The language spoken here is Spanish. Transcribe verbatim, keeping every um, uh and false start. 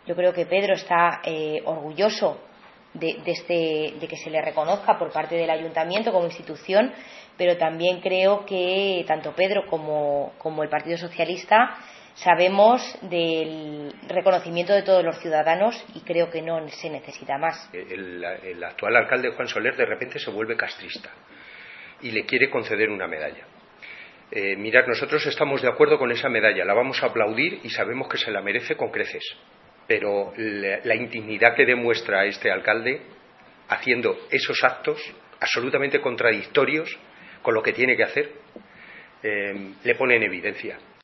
Yo creo que Pedro está eh, orgulloso de, de, este, de que se le reconozca por parte del Ayuntamiento como institución, pero también creo que tanto Pedro como, como el Partido Socialista sabemos del reconocimiento de todos los ciudadanos y creo que no se necesita más. El, el actual alcalde Juan Soler de repente se vuelve castrista y le quiere conceder una medalla. Eh, mirad, nosotros estamos de acuerdo con esa medalla, la vamos a aplaudir y sabemos que se la merece con creces, pero la, la indignidad que demuestra este alcalde haciendo esos actos absolutamente contradictorios con lo que tiene que hacer, eh, le pone en evidencia.